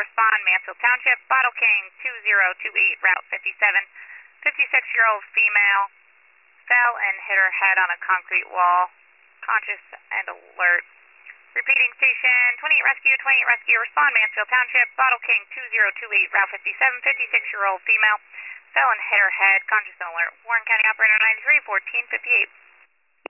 respond, Mansfield Township, Bottle King 2028, Route 57. 56-year-old female fell and hit her head on a concrete wall, conscious and alert. Repeating station, 28 Rescue, respond, Mansfield Township, Bottle King 2028, Route 57. 56-year-old female fell and hit her head, conscious and alert. Warren County Operator 93, 1458.